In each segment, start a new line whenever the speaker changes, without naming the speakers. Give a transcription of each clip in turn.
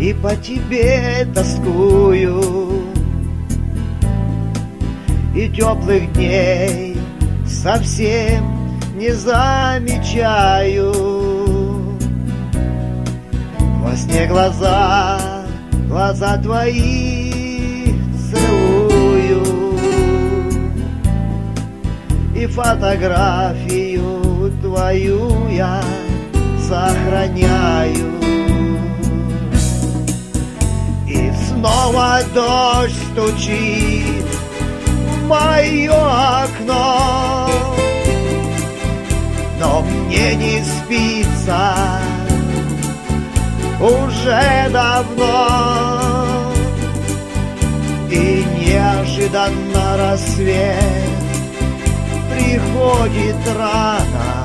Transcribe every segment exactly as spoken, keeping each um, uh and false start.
и по тебе тоскую, и теплых дней совсем не замечаю. Во сне глаза, глаза твои целую, и фотографию твою я сохраняю. И снова дождь стучит в мое окно, но мне не спится уже давно. И неожиданно рассвет приходит рано,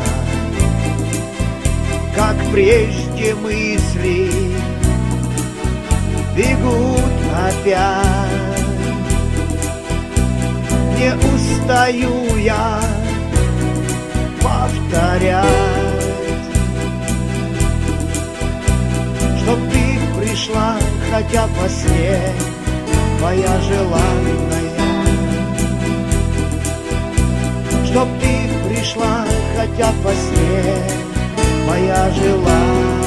как прежде мысли бегут опять. Не устаю я повторять, чтоб ты пришла хотя во сне, моя желанная. Чтоб ты пришла хотя во сне, моя желанная.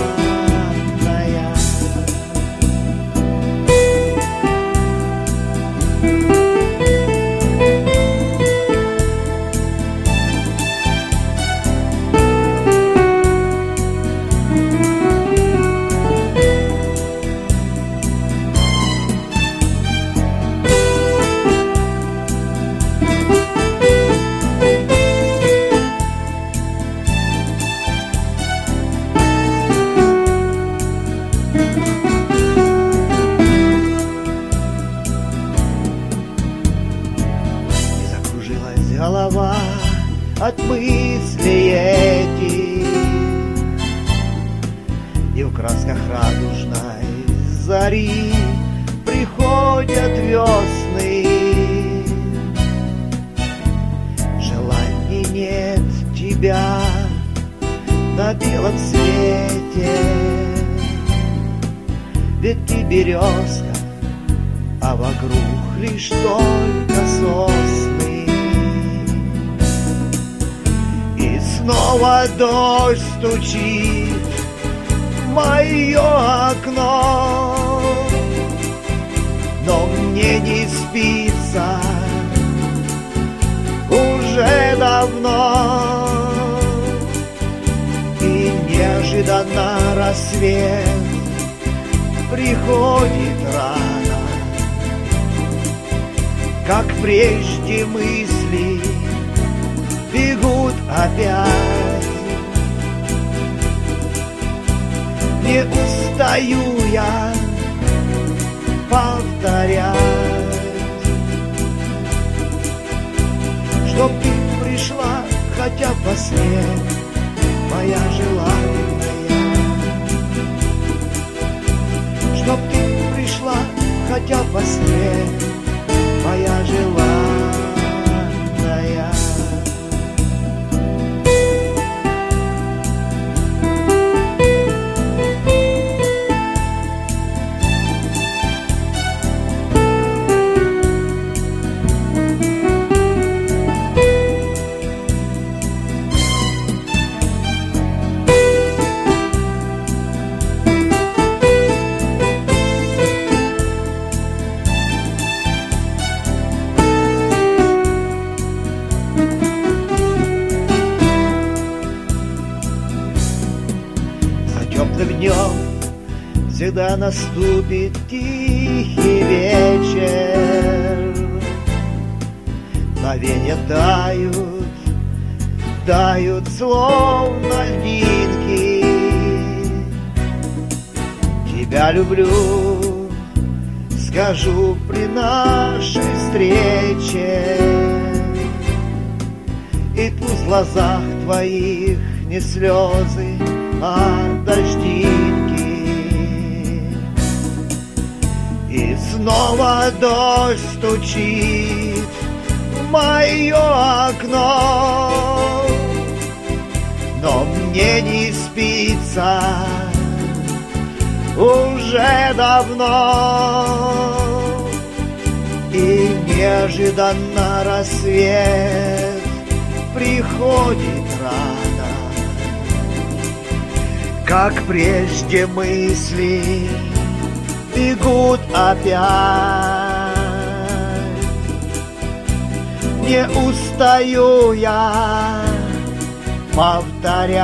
Голова от мыслей этих, и в красках радужной зари приходят весны. Желаний нет тебя на белом свете, ведь ты березка, а вокруг лишь только сосны. Снова дождь стучит в мое окно, но мне не спится уже давно. И неожиданно рассвет приходит рано, как прежде мысли бегут опять. Не устаю я повторять, чтоб ты пришла хотя во сне, моя желанная. Чтоб ты пришла хотя во сне, моя желанная. Теплым днем всегда наступит тихий вечер. Мгновенья тают, тают словно льдинки. Тебя люблю, скажу при нашей встрече. И пусть в глазах твоих не слезы, а дождинки. И снова дождь стучит в мое окно, но мне не спится уже давно. И неожиданно рассвет приходит рано, как прежде мысли бегут опять. Не устаю я повторять,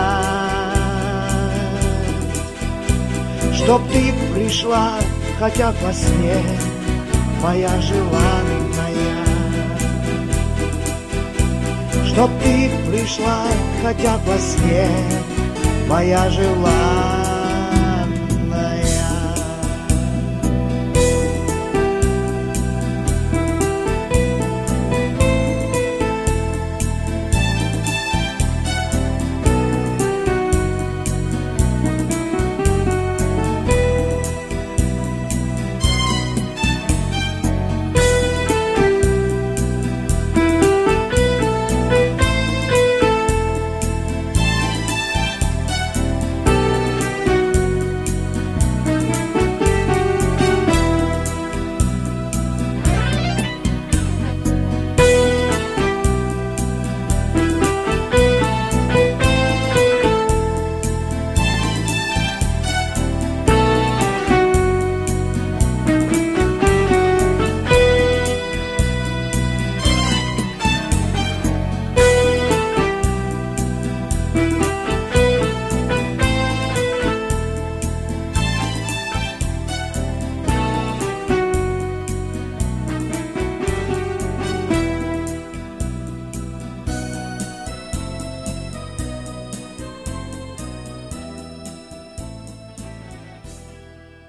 чтоб ты пришла хотя во сне, моя желанная. Чтоб ты пришла хотя во сне, моя желанная.